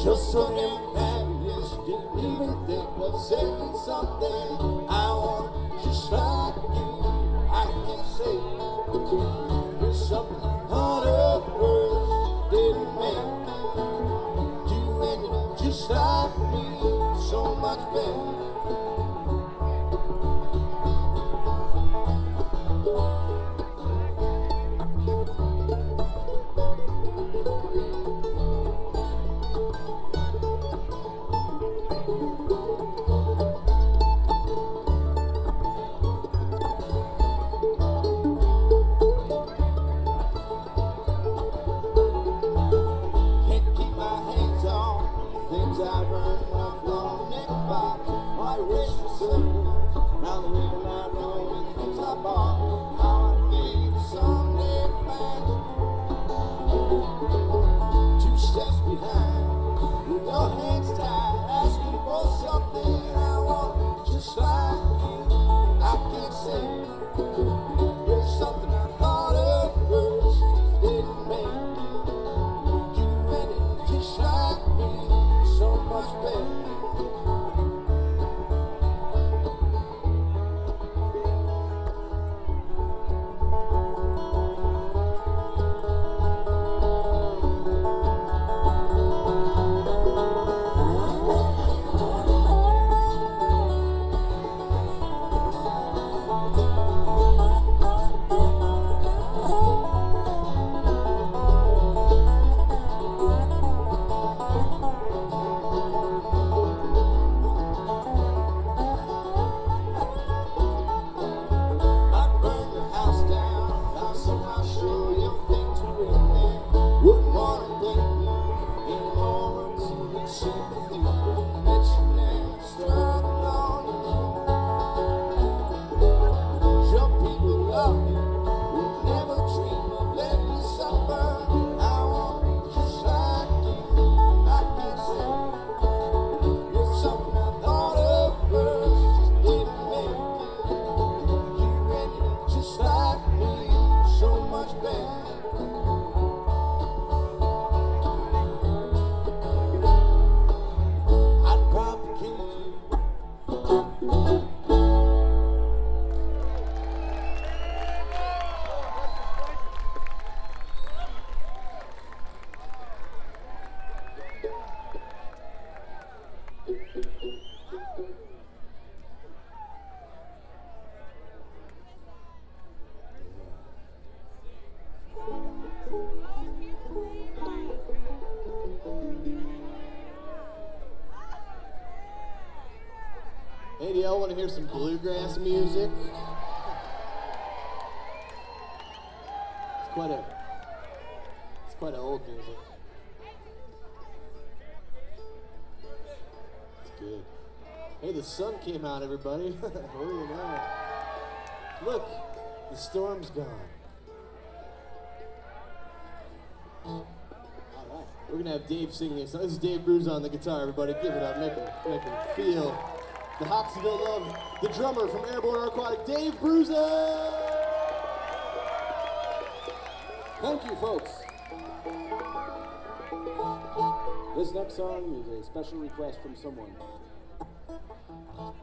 Just so damn fabulous, didn't even think of saying something. I want just like you. I can say there's something on earth first didn't make. You ended up just like me, so much better. I've earned my flow, neck box, my wrist is circles. Now the women I know and things I bought. How I gave someday back. 2 steps behind, with your hands tied, asking for something I want, just like you. I can't say there's something I thought of first, didn't make. You ready, just like me. So much better. Hey, do y'all want to hear some bluegrass music? It's quite a old music. It's good. Hey, the sun came out, everybody. What do you know? Look, the storm's gone. All right, we're gonna have Dave singing this. This is Dave Bruce on the guitar, everybody. Give it up, make him feel the Hoxsville love. The drummer from Airborne Aquatic, Dave Bruza. Thank you, folks. This next song is a special request from someone.